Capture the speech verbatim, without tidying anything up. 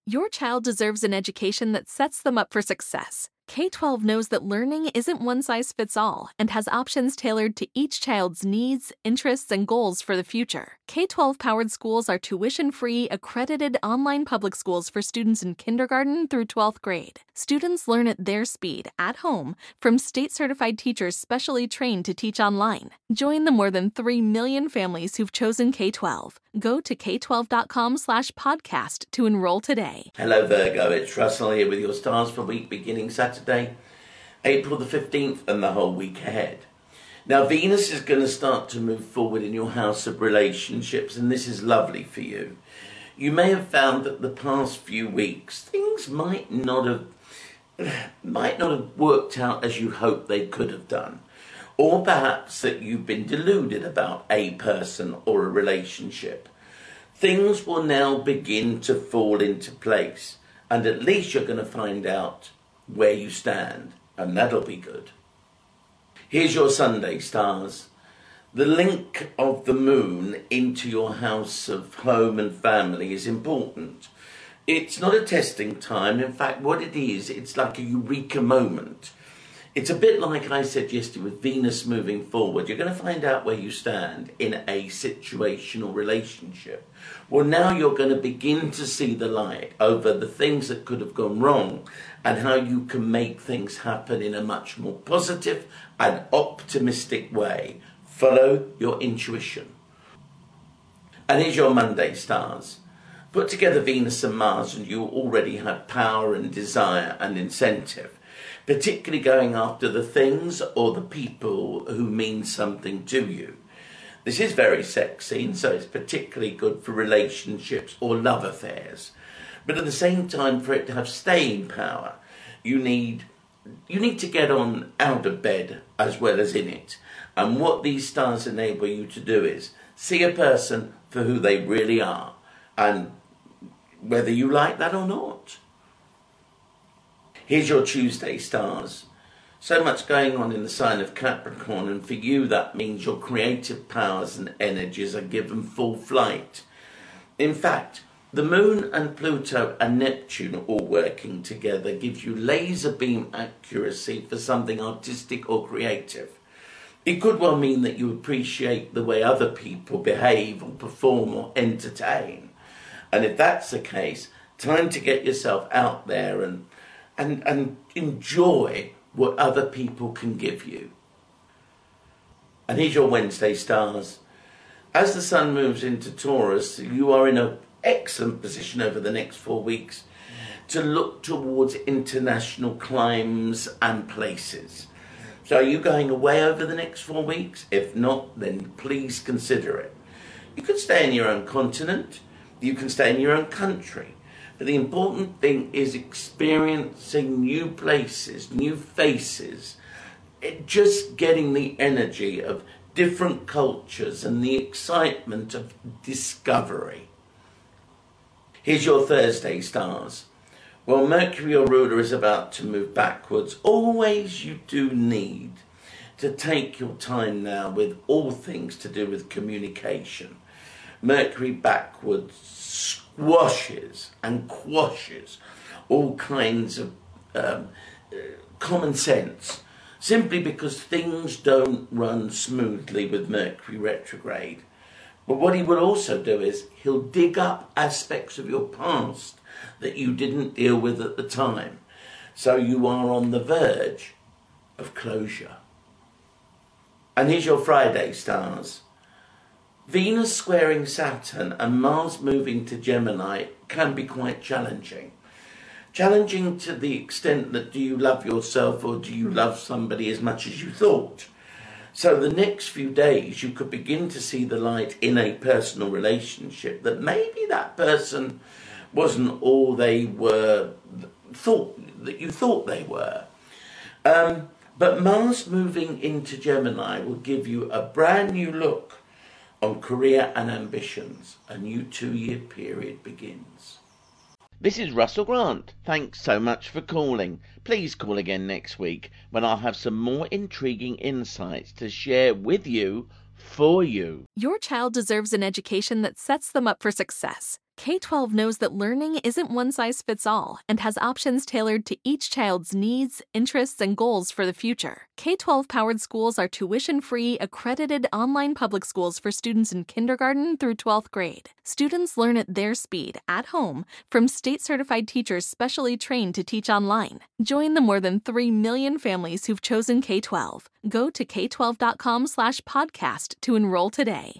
Your child deserves an education that sets them up for success. K twelve knows that learning isn't one size fits all and has options tailored to each child's needs, interests, and goals for the future. K twelve powered schools are tuition-free, accredited online public schools for students in kindergarten through twelfth grade. Students learn at their speed, at home, from state-certified teachers specially trained to teach online. Join the more than three million families who've chosen K twelve. Go to k twelve dot com slash podcast to enroll today. Hello Virgo, it's Russell here with your stars for week beginning Saturday, April the fifteenth, and the whole week ahead. Now Venus is going to start to move forward in your house of relationships, and this is lovely for you. You may have found that the past few weeks things might not have might not have worked out as you hoped they could have done. Or perhaps that you've been deluded about a person or a relationship. Things will now begin to fall into place, and at least you're going to find out where you stand, and that'll be good. Here's your Sunday stars. The link of the moon into your house of home and family is important. It's not a testing time. In fact, what it is, it's like a eureka moment. It's a bit like I said yesterday with Venus moving forward. You're going to find out where you stand in a situational relationship. Well, now you're going to begin to see the light over the things that could have gone wrong and how you can make things happen in a much more positive and optimistic way. Follow your intuition. And here's your Monday stars. Put together Venus and Mars and you already have power and desire and incentive, particularly going after the things or the people who mean something to you. This is very sexy, and so it's particularly good for relationships or love affairs. But at the same time, for it to have staying power, you need you need to get on out of bed as well as in it. And what these stars enable you to do is see a person for who they really are, and whether you like that or not. Here's your Tuesday stars. So much going on in the sign of Capricorn, and for you that means your creative powers and energies are given full flight. In fact, the Moon and Pluto and Neptune all working together gives you laser beam accuracy for something artistic or creative. It could well mean that you appreciate the way other people behave or perform or entertain. And if that's the case, time to get yourself out there and And, and enjoy what other people can give you. And here's your Wednesday stars. As the sun moves into Taurus, you are in an excellent position over the next four weeks to look towards international climes and places. So are you going away over the next four weeks? If not, then please consider it. You can stay in your own continent. You can stay in your own country. But the important thing is experiencing new places, new faces, it, just getting the energy of different cultures and the excitement of discovery. Here's your Thursday stars. Well, Mercury, your ruler, is about to move backwards. Always you do need to take your time now with all things to do with communication. Mercury backwards squashes and quashes all kinds of um, uh, common sense, simply because things don't run smoothly with Mercury retrograde. But what he will also do is he'll dig up aspects of your past that you didn't deal with at the time. So you are on the verge of closure. And here's your Friday stars. Venus squaring Saturn and Mars moving to Gemini can be quite challenging. Challenging to the extent that do you love yourself or do you love somebody as much as you thought? So the next few days you could begin to see the light in a personal relationship that maybe that person wasn't all they were, thought that you thought they were. Um, but Mars moving into Gemini will give you a brand new look on career and ambitions. A new two-year period begins. This is Russell Grant. Thanks so much for calling. Please call again next week when I'll have some more intriguing insights to share with you, for you. Your child deserves an education that sets them up for success. K twelve knows that learning isn't one size fits all and has options tailored to each child's needs, interests, and goals for the future. K twelve powered schools are tuition-free, accredited online public schools for students in kindergarten through twelfth grade. Students learn at their speed, at home, from state-certified teachers specially trained to teach online. Join the more than three million families who've chosen K twelve. Go to k twelve dot com slash podcast to enroll today.